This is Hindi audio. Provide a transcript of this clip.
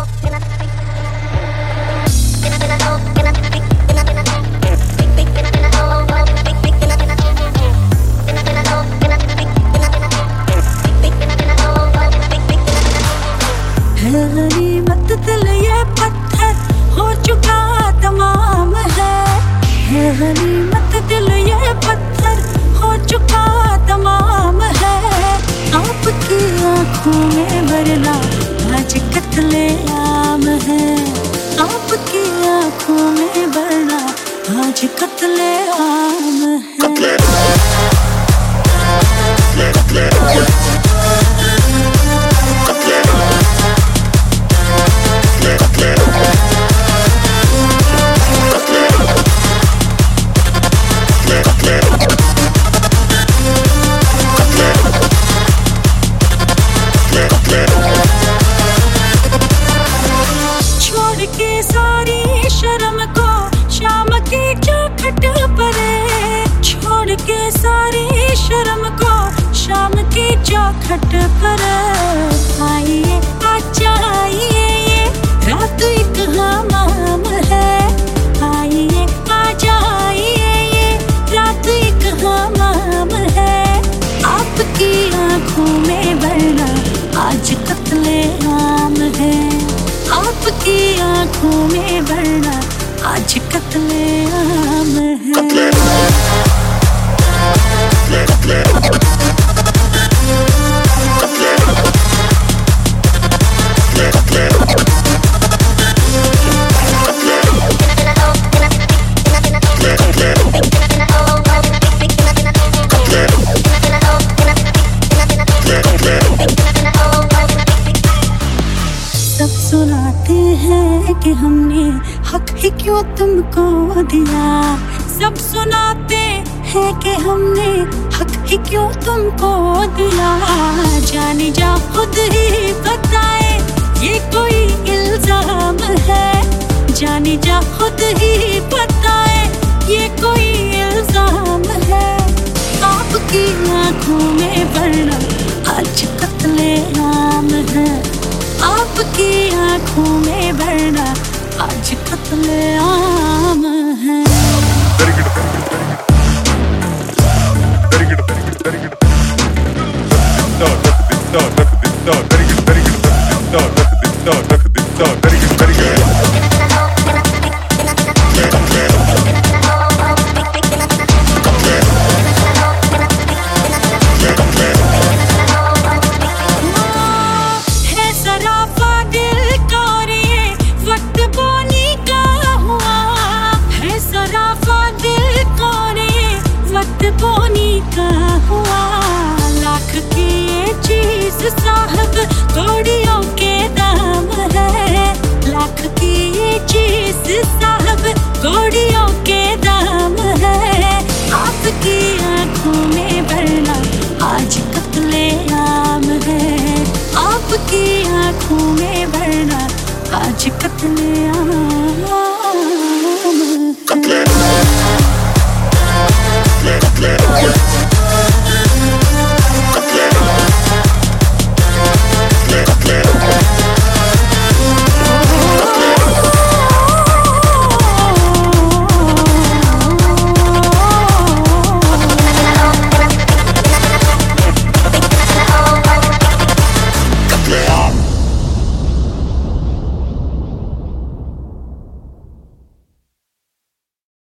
गनीमत दिल ये पत्थर हो चुका तमाम है। गनीमत दिल ये पत्थर हो चुका तमाम है। आपकी आँखों में भरना आज कत्ले आम है। आपकी आँखों में भरना आज कत्ले आम है। छोड़ के सारी शर्म को शाम की चौखट पर, छोड़ के सारी शर्म को शाम की चौखट पर। आइए आजा आइए ये रात एक हमाम है। आइए आजा आइए ये रात एक हमाम है। आपकी आँखों में भरना आज कत्ले आम है। आपकी आँखों में भरना आज कत्ले आम है। सब सुनाते हैं कि हमने हक ही क्यों तुमको दिया। सब सुनाते हैं कि हमने हक ही क्यों तुमको दिया। जाने जा खुद ही बताए ये कोई इल्जाम है। जाने जा खुद ही बताए ये कोई इल्जाम है। आपकी आँखों में भरना आज कत्ले आम है। आपकी आँखों में भरना आज कत्ले आम है। बोनी का हुआ लाख की ये चीज साहब कौड़ियों के दाम है। लाख की ये चीज साहब कौड़ियों के दाम है। आपकी आँखों में भरना आज कत्ले आम है। आपकी आँखों में भरना आज कत्ले आम।